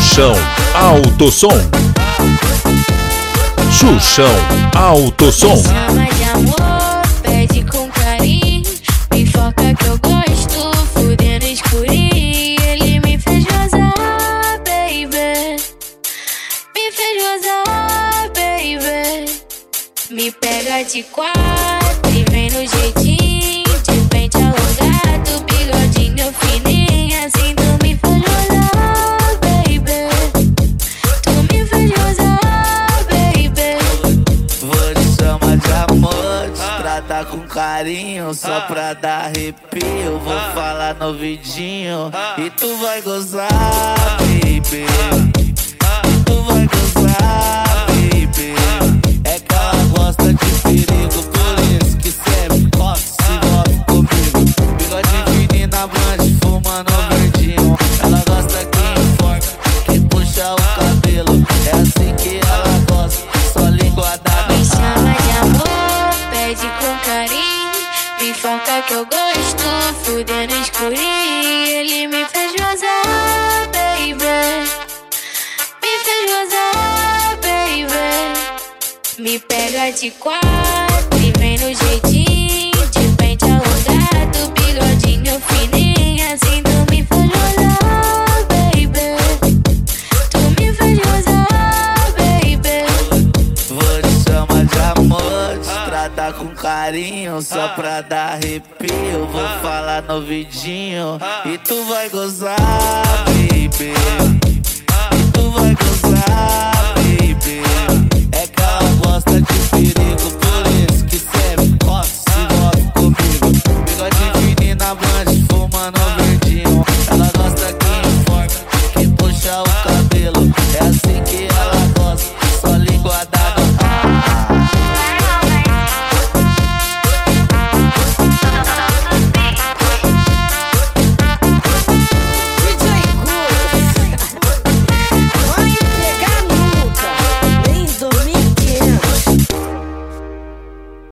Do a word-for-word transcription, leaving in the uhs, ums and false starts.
Xuxão Alto Som. Xuxão Alto Som. Me chama de amor, pede com carinho, me foca que eu gosto, fudendo escurinho. Ele me fez gozar, baby, me fez gozar, baby. Me pega de quatro e vem no jeitinho, de pente alongado, bigodinho fininho, assim tu me faz gozar, baby, tu me faz gozar, baby. Vou te chamar de amor, te tratar com carinho, só pra dar arrepio. Vou falar no vidinho e tu vai gozar, baby. E tu vai gozar, baby. É que ela gosta de perigo, por isso que sempre gosta, se envolve comigo. Bigode fininho na blanche, fumando verdinho. Ela gosta que informa, que puxa o cabelo. É assim que ela gosta, só linguada Me no chama de amor, pede com carinho, me foca que eu gosto, fudendo escurinho. Ele me fez gozar, baby, me fez gozar, baby. Me pega de quatro e vem no jeitinho, de pente alongado, bigodinho fininho, assim tu me faz gozar, baby, tu me faz gozar, baby. Vou te chamar de amor, te tratar com carinho, só pra dar arrepio. Vou falar no vidinho e tu vai gozar, baby. E tu vai gozar, baby.